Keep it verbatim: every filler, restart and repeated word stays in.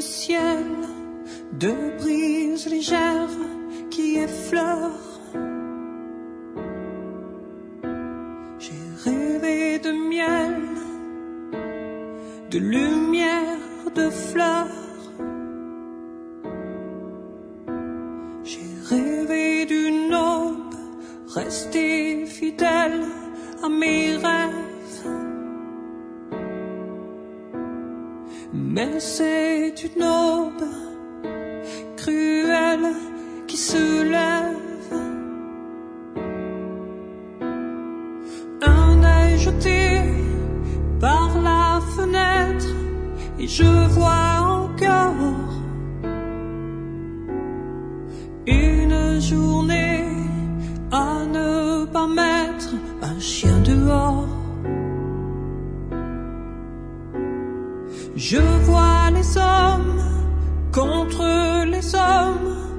ce ciel de brise légère qui effleure. J'ai rêvé de miel, de lumière, de fleurs. J'ai rêvé d'une aube, restée fidèle à mes rêves. Mais c'est une aube cruelle qui se lève. Un œil jeté par la fenêtre et je vois encore une journée à ne pas mettre un chien dehors. Je vois les hommes contre les hommes.